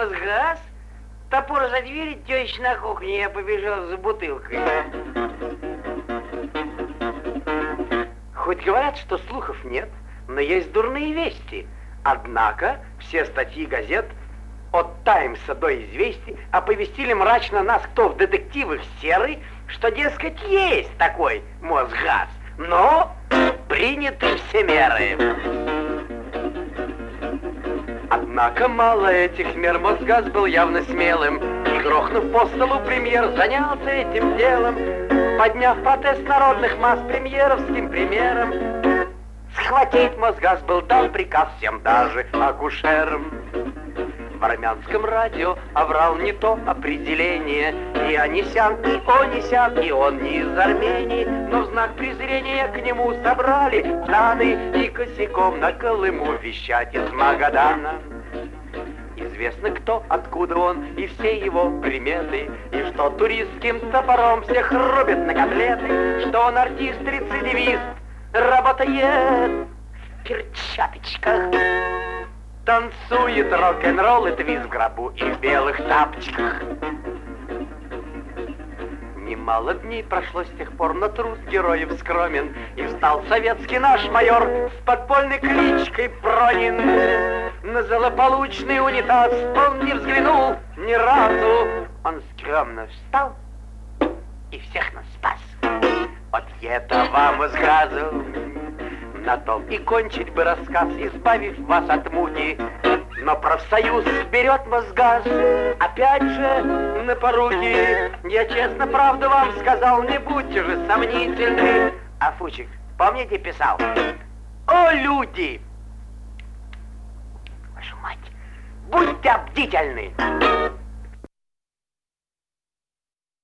Мосгаз? Топор за дверь, теща на кухне, я побежал за бутылкой. Хоть говорят, что слухов нет, но есть дурные вести. Однако все статьи газет от «Таймса» до «Известий» оповестили мрачно нас, кто в детективах серый, что, дескать, есть такой Мосгаз, но приняты все меры. Однако мало этих мер, Мосгаз был явно смелым, и, грохнув по столу, премьер занялся этим делом, подняв протест народных масс премьеровским примером. Схватить Мосгаз был дан приказ всем, даже акушерам. В армянском радио оврал не то определение. И Анисян, и Онисян, и он не из Армении, но в знак презрения к нему собрали планы и косяком на Колыму вещать из Магадана. Известно кто, откуда он и все его приметы, и что туристским топором всех рубит на котлеты, что он артист-рецидивист, работает в перчаточках, танцует рок-н-ролл и твист в гробу и в белых тапочках. Немало дней прошло с тех пор, но трус героев скромен, и встал советский наш майор с подпольной кличкой Пронин. На злополучный унитаз он не взглянул ни разу. Он скромно встал и всех нас спас. От этого Мосгазу на том и кончить бы рассказ, избавив вас от муки. Но профсоюз берет Мосгаз опять же на поруки. Я честно правду вам сказал, не будьте же сомнительны. А Фучик, помните, писал: о, люди, вашу мать, будьте бдительны.